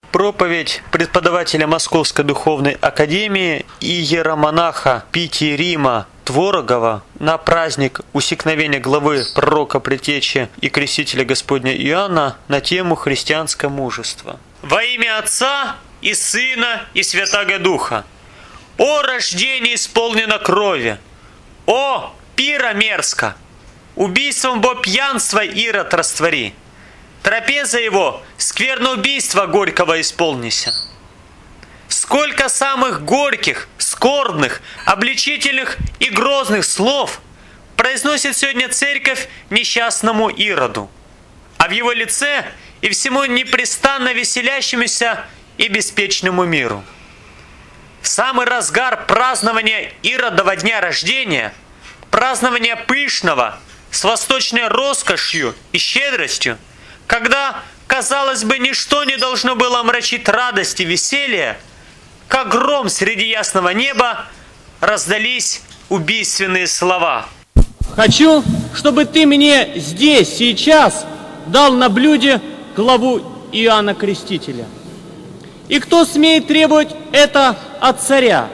Проповедь преподавателя Московской духовной академии и иеромонаха Питирима Творогова на праздник усекновения главы пророка Предтечи и Крестителя Господня Иоанна на тему христианское мужество. Во имя Отца и Сына и Святаго Духа. О рождении исполнено крови! О пира мерзко! Убийством бо пьянства Ирод раствори! Трапеза его скверноубийства горького исполнися. Сколько самых горьких, скорбных, обличительных и грозных слов произносит сегодня церковь несчастному Ироду, а в его лице и всему непрестанно веселящемуся и беспечному миру. В самый разгар празднования Иродова дня рождения, празднования пышного, с восточной роскошью и щедростью, когда, казалось бы, ничто не должно было омрачить радость и веселье, как гром среди ясного неба раздались убийственные слова. «Хочу, чтобы ты мне здесь, сейчас дал на блюде главу Иоанна Крестителя. И кто смеет требовать это от царя?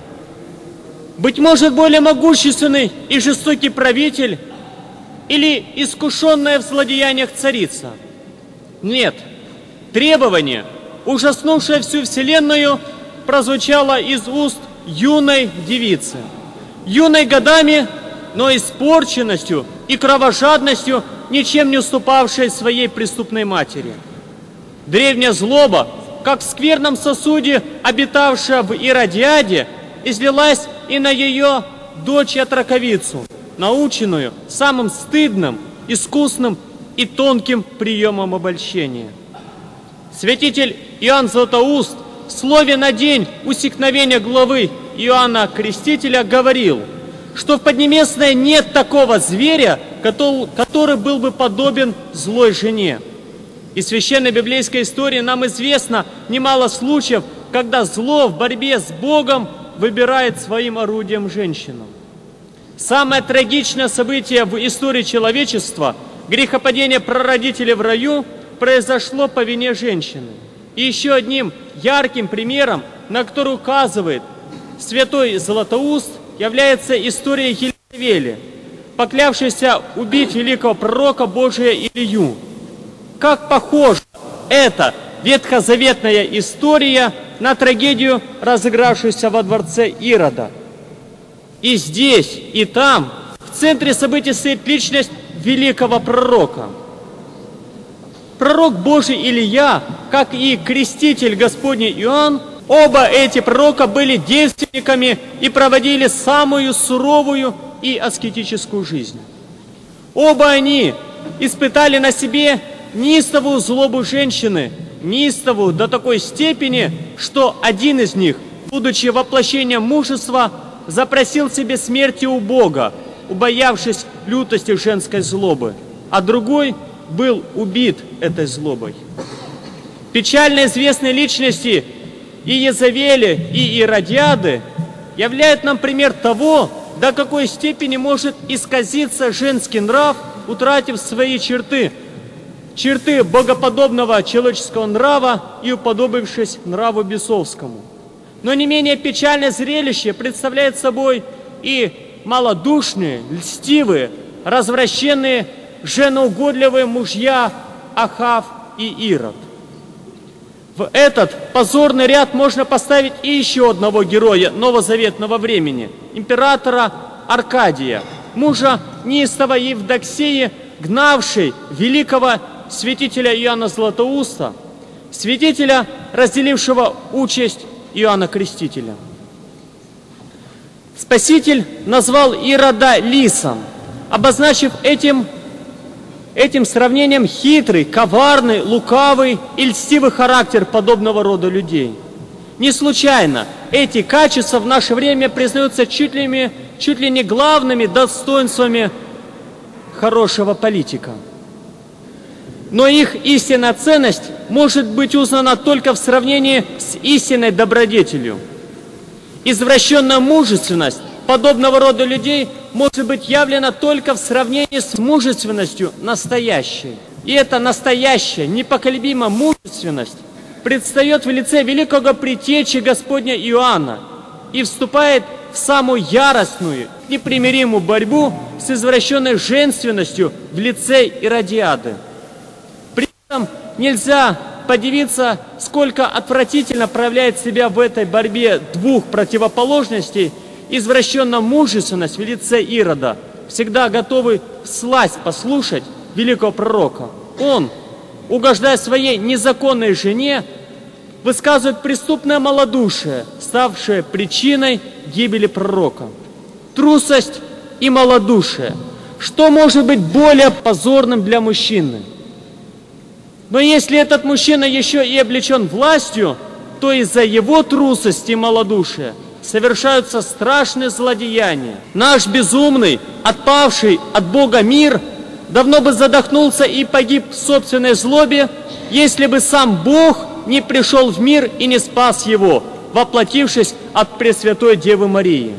Быть может, более могущественный и жестокий правитель или искушенная в злодеяниях царица? Нет, требование, ужаснувшее всю вселенную, прозвучало из уст юной девицы. Юной годами, но испорченностью и кровожадностью, ничем не уступавшей своей преступной матери. Древняя злоба, как в скверном сосуде, обитавшая в Иродиаде, излилась и на ее дочь-отроковицу, наученную самым стыдным, искусным и тонким приемом обольщения. Святитель Иоанн Златоуст в слове на день усекновения главы Иоанна Крестителя говорил, что в Поднебесной нет такого зверя, который был бы подобен злой жене. Из священной библейской истории нам известно немало случаев, когда зло в борьбе с Богом выбирает своим орудием женщину. Самое трагичное событие в истории человечества, грехопадение прародителей в раю, произошло по вине женщины. И еще одним ярким примером, на который указывает святой Златоуст, является история Елизавели, поклявшейся убить великого пророка Божия Илью. Как похожа эта ветхозаветная история на трагедию, разыгравшуюся во дворце Ирода. И здесь, и там, в центре событий стоит личность великого пророка. Пророк Божий Илия, как и креститель Господний Иоанн, оба эти пророка были девственниками и проводили самую суровую и аскетическую жизнь. Оба они испытали на себе неистовую злобу женщины, неистовую до такой степени, что один из них, будучи воплощением мужества, запросил себе смерти у Бога, убоявшись лютости женской злобы, а другой был убит этой злобой. Печально известные личности Иезавели и Иродиады являют нам пример того, до какой степени может исказиться женский нрав, утратив свои черты богоподобного человеческого нрава и уподобившись нраву бесовскому. Но не менее печальное зрелище представляет собой и малодушные, льстивые, развращенные, женоугодливые мужья Ахав и Ирод. В этот позорный ряд можно поставить и еще одного героя новозаветного времени, императора Аркадия, мужа неистовой Евдоксии, гнавшей великого святителя Иоанна Златоуста, святителя, разделившего участь Иоанна Крестителя. Спаситель назвал Ирода лисом, обозначив этим сравнением хитрый, коварный, лукавый и льстивый характер подобного рода людей. Не случайно эти качества в наше время признаются чуть ли не главными достоинствами хорошего политика. Но их истинная ценность может быть узнана только в сравнении с истинной добродетелью. Извращенная мужественность подобного рода людей может быть явлена только в сравнении с мужественностью настоящей. И эта настоящая, непоколебимая мужественность предстает в лице великого предтечи Господня Иоанна и вступает в самую яростную, непримиримую борьбу с извращенной женственностью в лице Иродиады. При этом нельзя подивиться, сколько отвратительно проявляет себя в этой борьбе двух противоположностей извращенная мужественность в лице Ирода, всегда готовый всласть послушать великого пророка. Он, угождая своей незаконной жене, высказывает преступное малодушие, ставшее причиной гибели пророка. Трусость и малодушие. Что может быть более позорным для мужчины? Но если этот мужчина еще и облечен властью, то из-за его трусости и малодушия совершаются страшные злодеяния. Наш безумный, отпавший от Бога мир давно бы задохнулся и погиб в собственной злобе, если бы сам Бог не пришел в мир и не спас его, воплотившись от Пресвятой Девы Марии.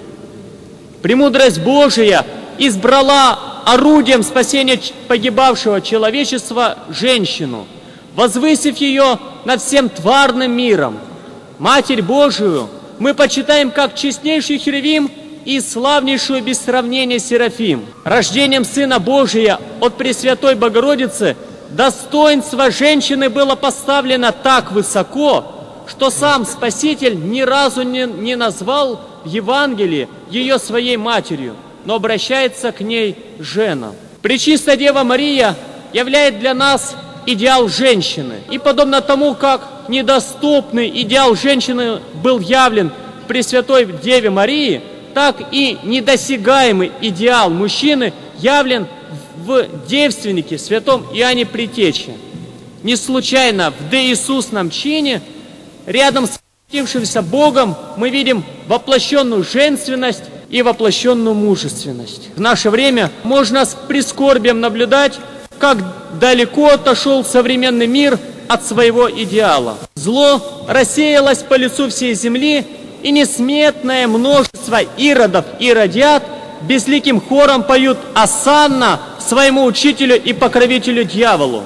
Премудрость Божия избрала орудием спасения погибавшего человечества женщину, возвысив ее над всем тварным миром. Матерь Божию мы почитаем как честнейший Херувим и славнейшую без сравнения Серафим. Рождением Сына Божия от Пресвятой Богородицы достоинство женщины было поставлено так высоко, что сам Спаситель ни разу не назвал в Евангелии ее своей матерью, но обращается к ней жена. Пречистая Дева Мария являет для нас идеал женщины. И подобно тому, как недоступный идеал женщины был явлен в Пресвятой Деве Марии, так и недосягаемый идеал мужчины явлен в девственнике святом Иоанне Предтече. Не случайно в деисусном чине рядом с воплотившимся Богом мы видим воплощенную женственность и воплощенную мужественность. В наше время можно с прискорбием наблюдать, как далеко отошел современный мир от своего идеала. Зло рассеялось по лицу всей земли, и несметное множество иродов и иродиад безликим хором поют «Осанна» своему учителю и покровителю дьяволу.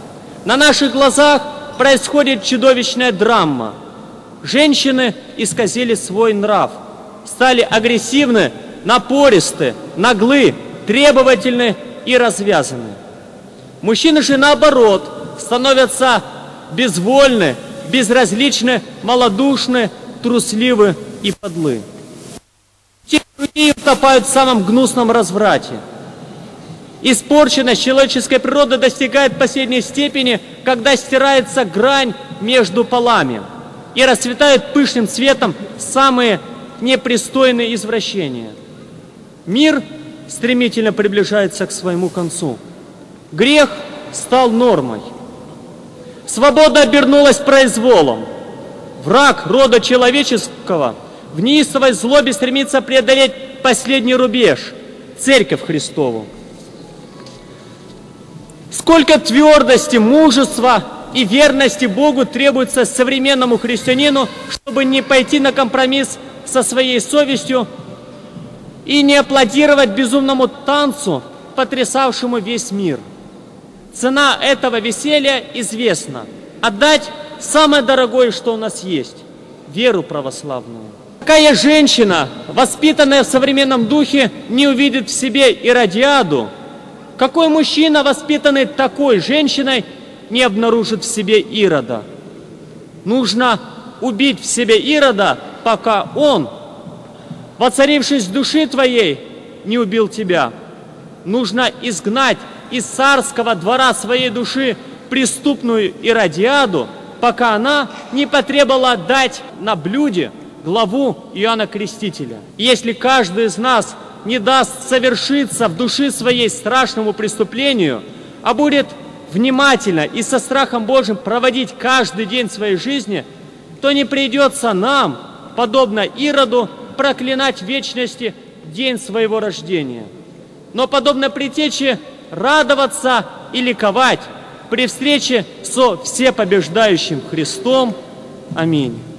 На наших глазах происходит чудовищная драма. Женщины исказили свой нрав, стали агрессивны, напористы, наглы, требовательны и развязаны. Мужчины же, наоборот, становятся безвольны, безразличны, малодушны, трусливы и подлы. Те другие утопают в самом гнусном разврате. Испорченность человеческой природы достигает последней степени, когда стирается грань между полами и расцветают пышным цветом самые непристойные извращения. Мир стремительно приближается к своему концу. Грех стал нормой. Свобода обернулась произволом. Враг рода человеческого в неистовой злобе стремится преодолеть последний рубеж – Церковь Христову. Сколько твердости, мужества и верности Богу требуется современному христианину, чтобы не пойти на компромисс со своей совестью и не аплодировать безумному танцу, потрясавшему весь мир. Цена этого веселья известна. Отдать самое дорогое, что у нас есть – веру православную. Какая женщина, воспитанная в современном духе, не увидит в себе Иродиаду? Какой мужчина, воспитанный такой женщиной, не обнаружит в себе Ирода? Нужно убить в себе Ирода, пока он, воцарившись в душе твоей, не убил тебя. Нужно изгнать из царского двора своей души преступную Иродиаду, пока она не потребовала дать на блюде главу Иоанна Крестителя. И если каждый из нас не даст совершиться в душе своей страшному преступлению, а будет внимательно и со страхом Божьим проводить каждый день своей жизни, то не придется нам, подобно Ироду, проклинать в вечности день своего рождения. Но, подобно Предтече, радоваться и ликовать при встрече со всепобеждающим Христом. Аминь.